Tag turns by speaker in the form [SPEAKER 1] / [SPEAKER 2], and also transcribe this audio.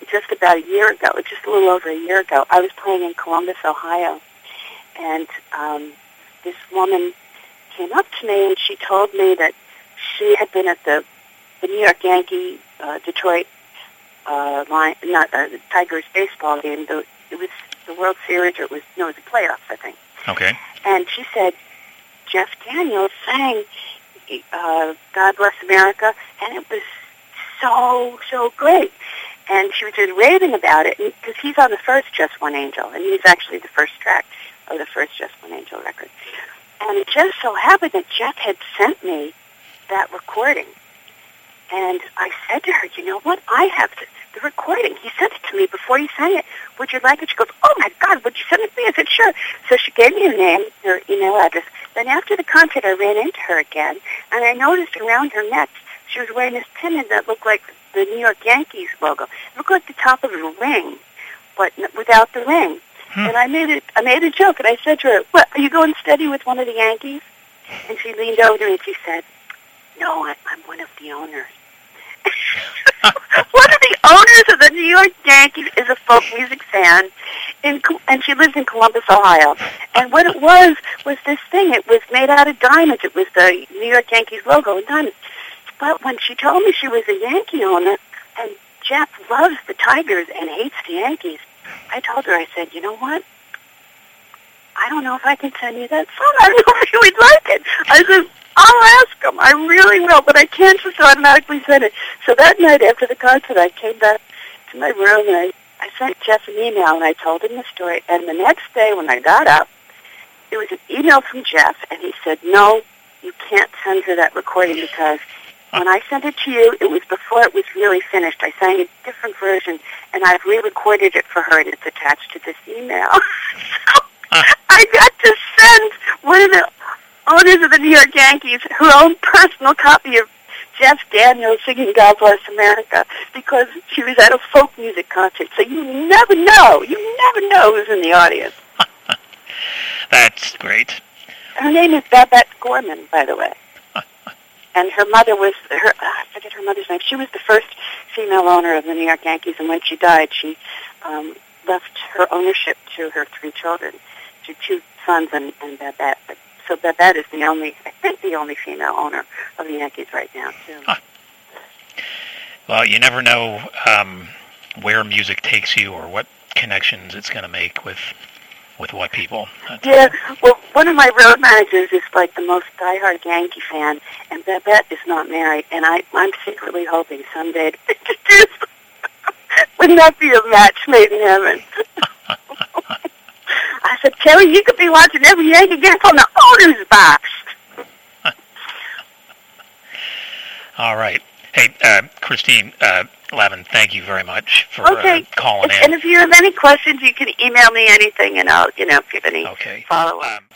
[SPEAKER 1] just about a year ago, just a little over a year ago. I was playing in Columbus, Ohio, and this woman came up to me and she told me that she had been at the New York Yankee Detroit the Tigers baseball game. It was the World Series, or it was the playoffs, I think.
[SPEAKER 2] Okay.
[SPEAKER 1] And she said Jeff Daniels sang "God Bless America," and it was so great. And she was just raving about it because he's on the first Just One Angel, and he's actually the first track of the first Just One Angel record. And it just so happened that Jeff had sent me that recording. And I said to her, you know what? I have the recording. He sent it to me before he sang it. Would you like it? She goes, oh, my God, would you send it to me? I said, sure. So she gave me her name, her email address. Then after the concert, I ran into her again, and I noticed around her neck she was wearing this pendant that looked like the New York Yankees logo. It looked like the top of a ring, but without the ring. And I made a joke, and I said to her, "What? Are you going steady with one of the Yankees?" And she leaned over to me and she said, "No, I'm one of the owners." One of the owners of the New York Yankees is a folk music fan, and she lives in Columbus, Ohio. And what it was this thing. It was made out of diamonds. It was the New York Yankees logo in diamonds. But when she told me she was a Yankee owner, and Jeff loves the Tigers and hates the Yankees, I told her, I said, you know what? I don't know if I can send you that song. I don't know if you would like it. I said, I'll ask him. I really will, but I can't just automatically send it. So that night after the concert, I came back to my room, and I sent Jeff an email, and I told him the story. And the next day when I got up, it was an email from Jeff, and he said, no, you can't send her that recording because when I sent it to you, it was before it was really finished. I sang a different version, and I've re-recorded it for her, and it's attached to this email. So I got to send one of the owners of the New York Yankees her own personal copy of Jeff Daniels singing God Bless America because she was at a folk music concert. So you never know. You never know who's in the audience.
[SPEAKER 2] That's great.
[SPEAKER 1] Her name is Babette Gorman, by the way. And her mother was, I forget her mother's name. She was the first female owner of the New York Yankees, and when she died, she left her ownership to her three children, to two sons and Babette. So Babette is the only female owner of the Yankees right now, too.
[SPEAKER 2] Well, you never know where music takes you or what connections it's going to make with what people.
[SPEAKER 1] Yeah, well, one of my road managers is like the most diehard Yankee fan, and Babette is not married, and I'm secretly hoping someday to introduce them. Wouldn't that be a match made in heaven? I said, Terry, you could be watching every Yankee game from the owner's box.
[SPEAKER 2] All right. Hey, Christine Lavin, thank you very much for calling in.
[SPEAKER 1] And if you have any questions, you can email me anything, and I'll, if you have any follow-up.